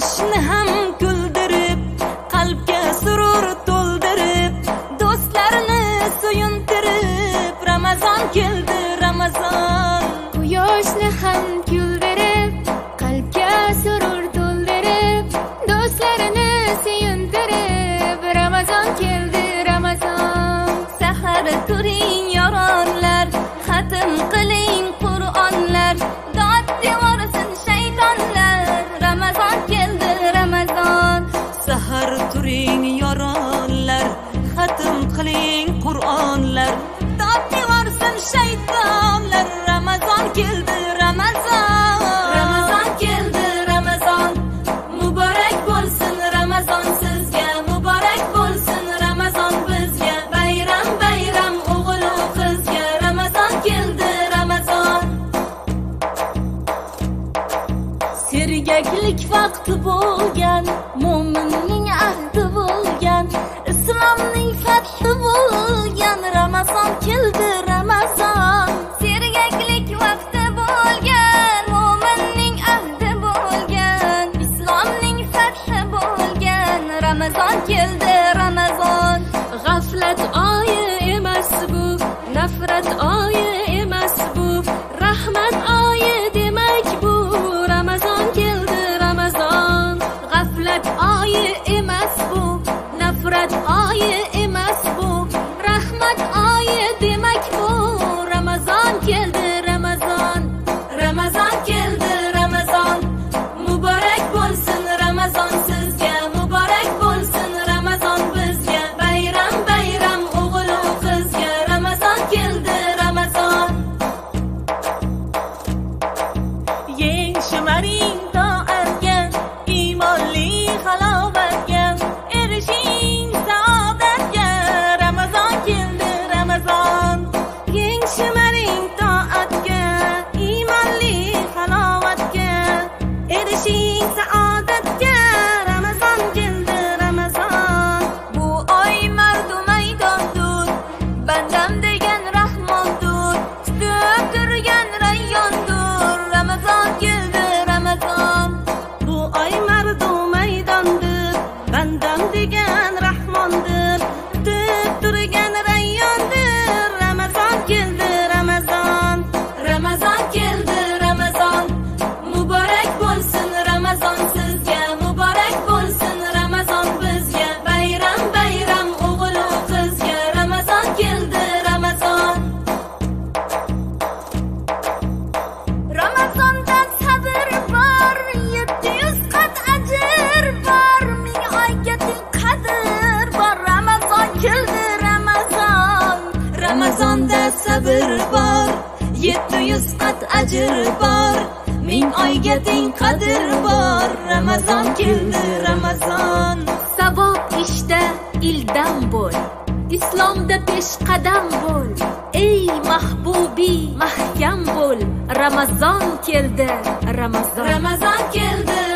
yoshni ham kuldirib, qalbga surur to'ldirib, do'stlarni suyuntirib, Ramazon keldi, Ramazon. Quyoshni ham kuldirib, qalbga surur to'ldirib, do'stlarini suyuntirib, Ramazon keldi, Ramazon. Sahar turing yoronlar, xatm qiling Qur'onlar, dod devorsin shaytonlar, Ramazon keldi, Ramazon. Sahar turing yoronlar, xatm qiling Qur'onlar, dod devorsin shaytonlar, Ramazon keldi, Ramazon. Ramazon keldi, Ramazon. Muborak bo'lsin Ramazon sizga, muborak bo'lsin Ramazon bizga. Bayram bayram o'g'il u qizga, Ramazon keldi, Ramazon. Sergaklik vaqti bo'lgan, mo'minning ahdi bo'lgan, islomning fathi bo'lgan, Ramazon keldi, Ramazon. Sergaklik vaqti bo'lgan, mo'minning ahdi bo'lgan, islomning fathi bo'lgan, Ramazon keldi, Ramazon. G'aflat oyi emas bu, nafrat oyi emas bu, rahmat oyi demak bu, Ramazon keldi, Ramazon. G'aflat oyi emas bu, nafrat oyi emas bu, rahmat oyi demak bu, Ramazon keldi, Ramazon. Ramazon keldi, Ramazon. Muborak bo'lsin Ramazon sizga, muborak bo'lsin Ramazon bizga. Bayram bayram o'g'il u qizga, Ramazon keldi, Ramazon. Yeng shimaring toatga, iymonli halovatga, erishing saodatga, Ramazon keldi, Ramazon. Yeng shimaring toatga, iymonli halovatga, erishing saodatga, Ramazon keldi, Ramazon. Bu oy mardu maydondur, bandam degan Rahmondur, tutib turgan rayyondur, Ramazon keldi, Ramazon. Bu oy mardu maydondur, bandam degan Rahmondur, tutib turgan rayyondur, Ramazon keldi, Ramazon. Ramazon keldi, Ramazon. Muborak bo'lsin Ramazon sizga, muborak bo'lsin Ramazon bizga. Bayram bayram o'g'il u qizga, Ramazon keldi, Ramazon. Ramazonda sabr bor, 700 qat ajr bor, 1000 oyga teng qadr bor, Ramazon keldi, Ramazon. Ramazonda sabr bor, 700 qat ajr bor, 1000 oyga teng qadr bor, Ramazon keldi, Ramazon. Savob ishda ildam bo'l, islomda peshqadam bo'l, ey mahbubi mahkam bo'l, Ramazon keldi, Ramazon. Ramazon keldi,